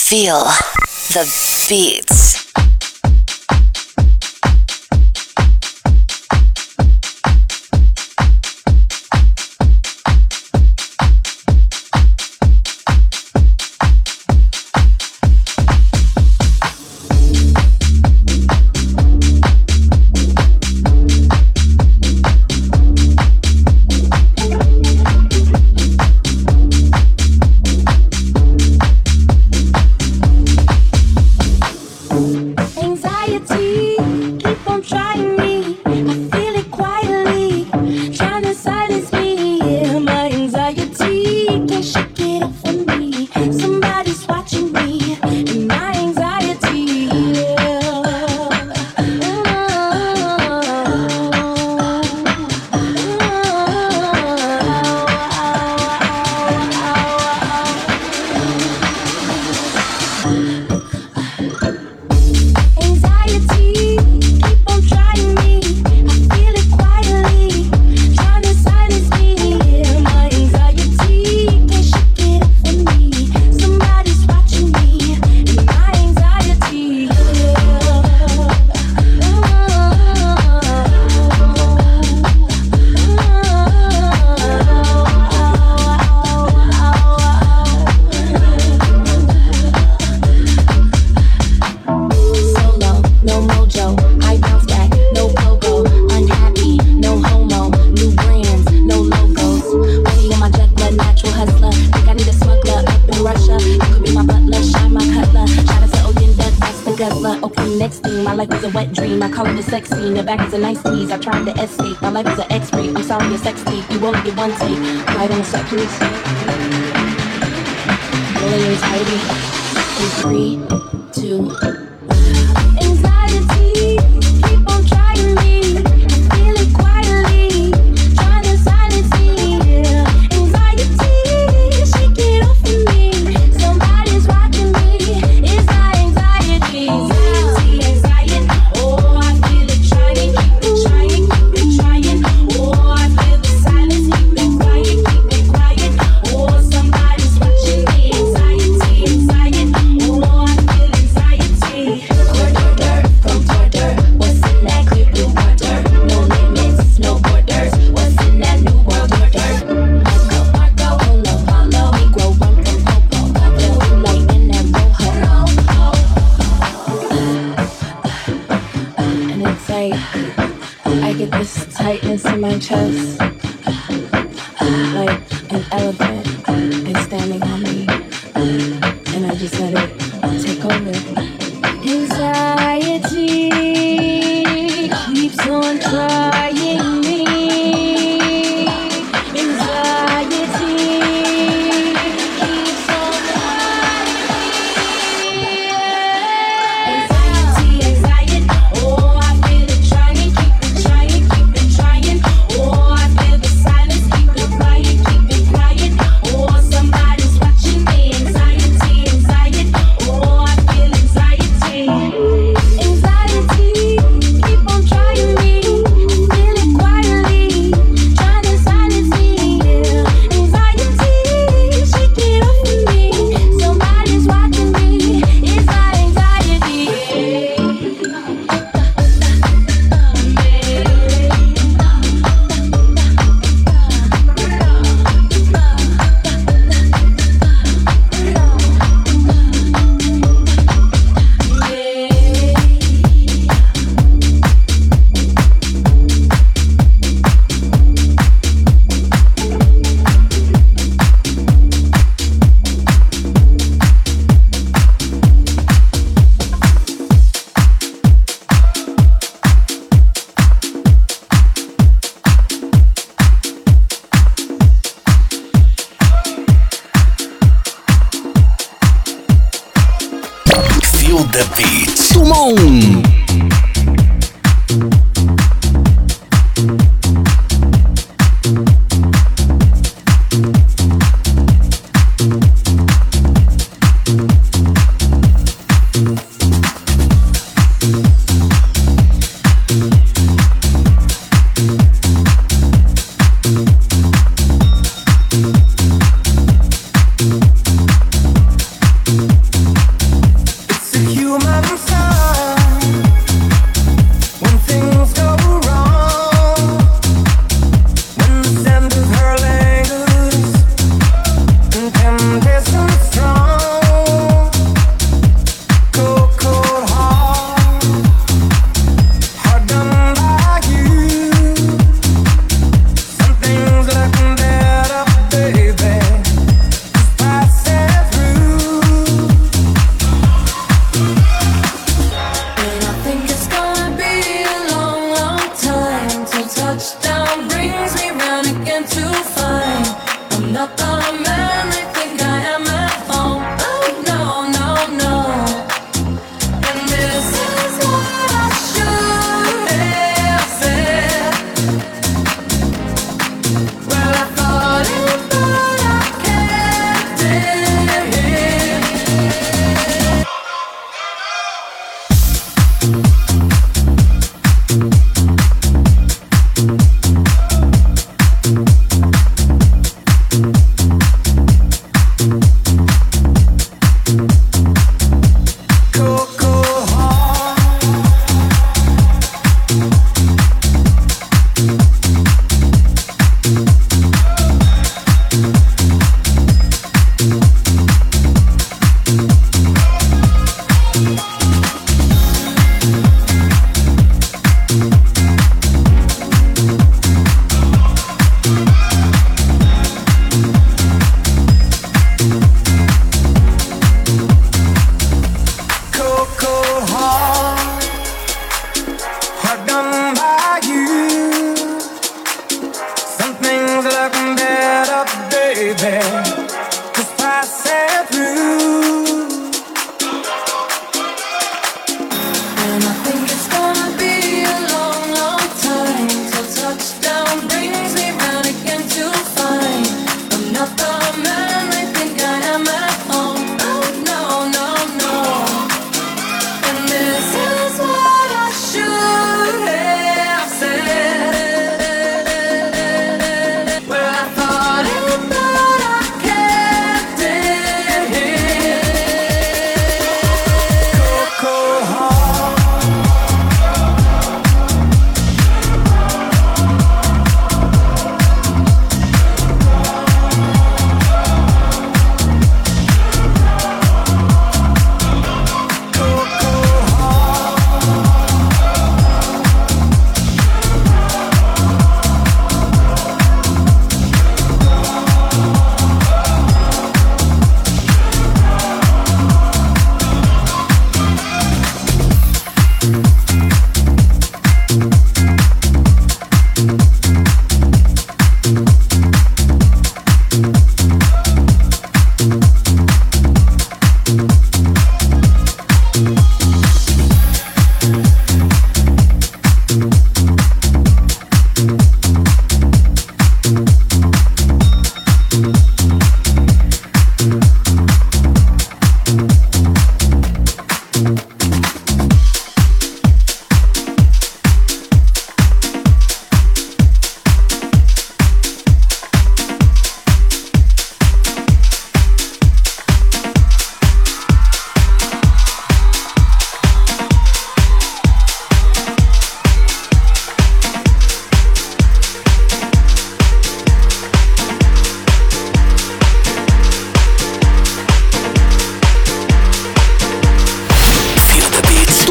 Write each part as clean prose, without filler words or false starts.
Feel the beats. One take, right on the set, please. Rolling anxiety in 3, 2. Anxiety, keep on trying me. I feel it quietly, trying to silence me. Anxiety, shake it off of me. Somebody's watching me. It's my anxiety. Anxiety, oh I feel it trying, keep it trying, keep it trying. Oh I feel the silence. Tightness in my chest, like an elephant is standing on me, and I just let it take over. Anxiety keeps on trying me. Anxiety keeps on trying me. Anxiety, oh I feel it trying, keep it trying, keep it trying. Oh I feel the silence, keep it quiet, keep it quiet. Oh somebody's watching me. Anxiety, oh I feel anxiety. Anxiety, keep on trying me. Feel it quietly, trying to silence me. Anxiety, shake it off of me. Somebody's watching me. It's my anxiety. Feel the beats. Tout le monde.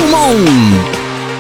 Toulon.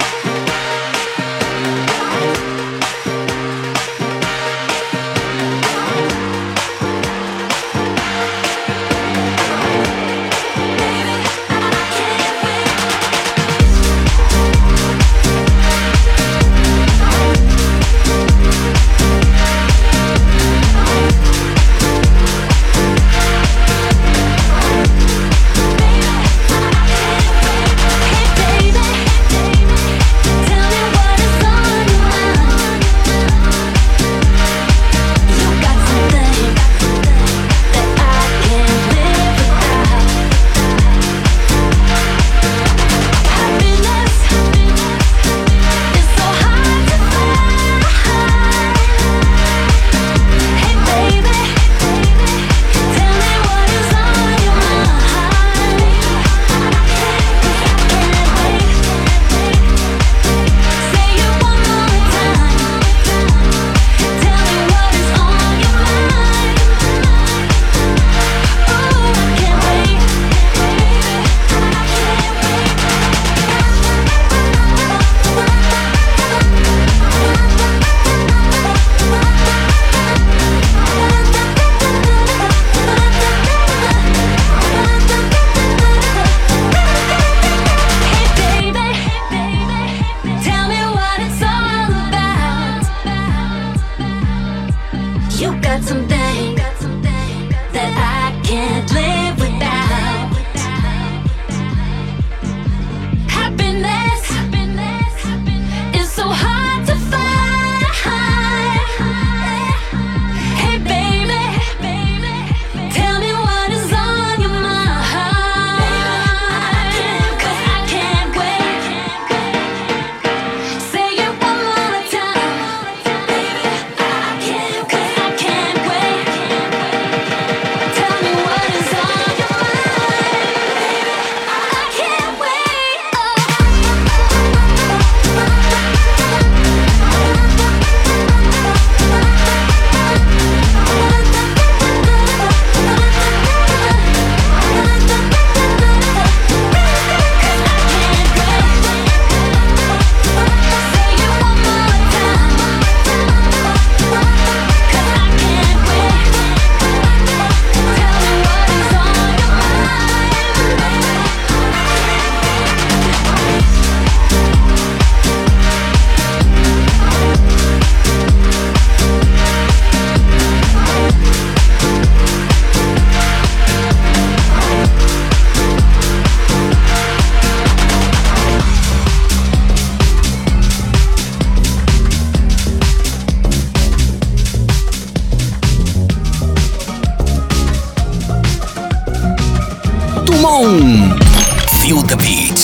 Toulon. Feel the beat.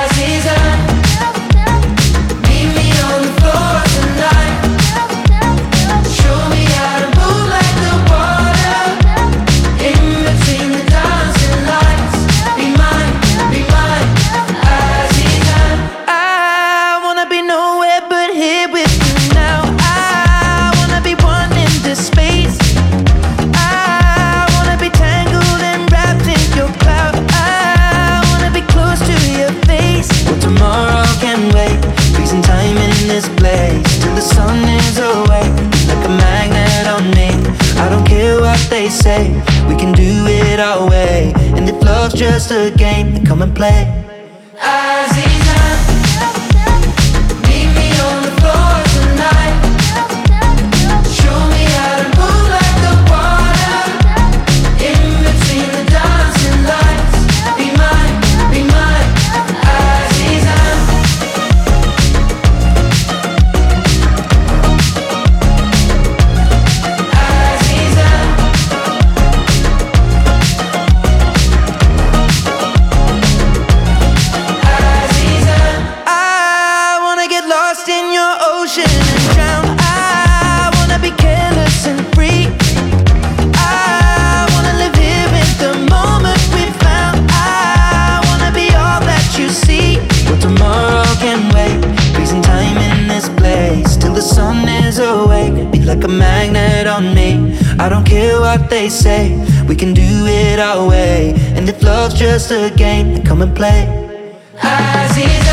They say we can do it our way, and if love's just a game, then come and play. Aziza, meet me on the floor tonight. Show me how to move like the water in between the dancing lights. Be mine, Aziza. Like a magnet on me. I don't care what they say, we can do it our way. And if love's just a game, then come and play. Aziza.